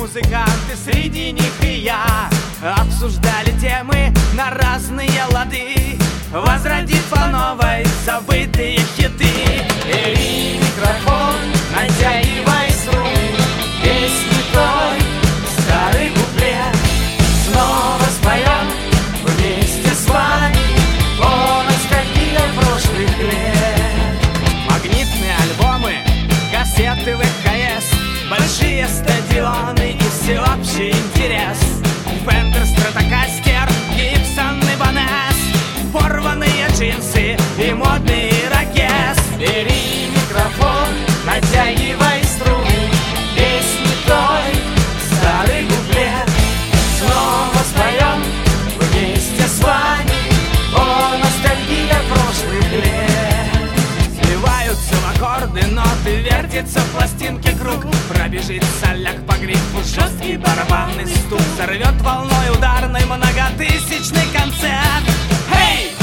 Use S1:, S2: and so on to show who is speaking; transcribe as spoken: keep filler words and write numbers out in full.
S1: музыканты, среди них и я обсуждали темы на разные лады, возродив по новой забытые хиты. Бери микрофон, натягивай струны, песни той, старый куплет снова споем вместе с вами о ностальгии прошлых лет. Магнитные альбомы, кассеты вэ ха эс, большие стадионы и всеобщий интерес. Фендер, Стратокастер, Гибсон, Ибанес, порванные джинсы и модный ирокез. Бери микрофон, натягивай струны, песни той, старый куплет снова споем вместе с вами о ностальгии прошлых лет. Сливаются в аккорды ноты, вертится в пластинке круг, пробежит соляк по грифу, жесткий барабанный стук, взорвет волной ударной многотысячный концерт. Эй!